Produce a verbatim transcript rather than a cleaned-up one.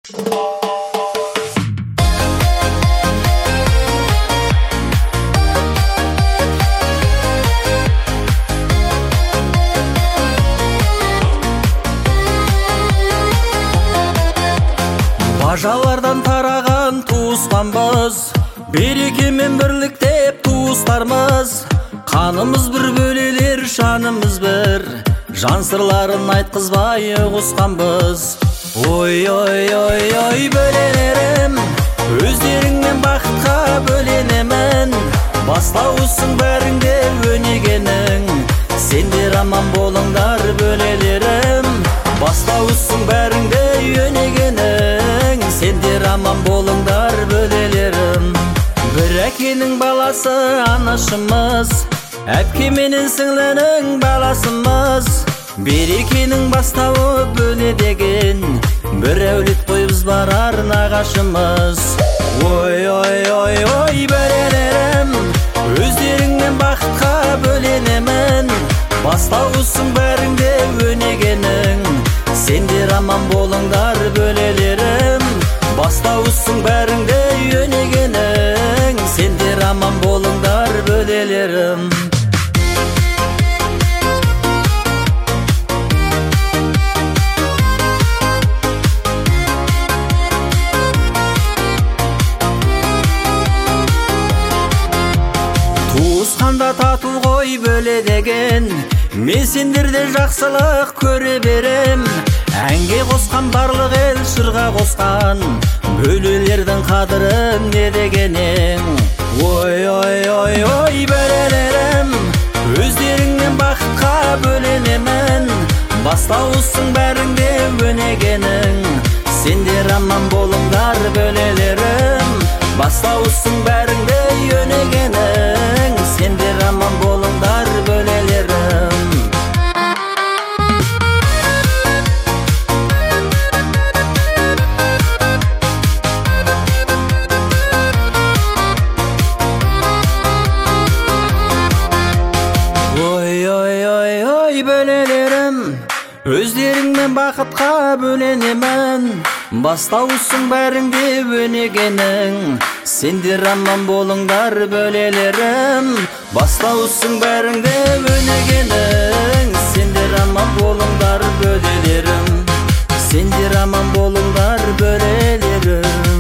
Бажалардан тараған туысқанбыз, береке мен бірлік деп туыстармыз. Қанымыз бір, бөлелер жанымыз бір, жан сырларын айтқызбай ұғысқанбыз. Ой, ой, ой, ой, бөлелерім, өздеріңмен бақытқа бөленемін. Бастауысың бәріңде өнегенің, сендер аман болыңдар бөлелерім. Бастауысың бәріңде өнегенің, сендер аман болыңдар бөлелерім. Бір әкенің баласы анашымыз, әпке менен сіңлінің баласымыз. Берекенің бастауы бөле деген, бір әулет қойбыз барар нағашымыз. Ой, ой, ой, ой, бөлелерім, өздеріңмен бақытқа бөленемін. Бастауысың бәріңде өнегенің, сендер аман болыңдар бөлелерім. Бастауысың бәріңде өнегенің, сендер аман болыңдар бөлелерім. Туысқанда тату ғой бөле деген, мен сендерде жақсылық көре берем. Әнге қосқан барлық ел шырға қосқан, бөлелердің қадырын не дегенің. Ой, ой, ой, ой, бөлелерім, өздеріңмен бақытқа бөленемін. Бастауысың бәріңде өнегенің, сендер аман болыңдар бөлелерім. Бастауысың бәріңде өнегенің, сендер аман болыңдар бөлелерім. Ой, ой, ой, ой, бөлелерім, өздеріңмен бақытқа бөленемін. Бастауысың бәріңде өнегенің, сендер аман болыңдар бөлелерім. Бастауысың бәріңде өнегенің, сендер аман болыңдар бөлелерім. Сендер аман болыңдар бөлелерім.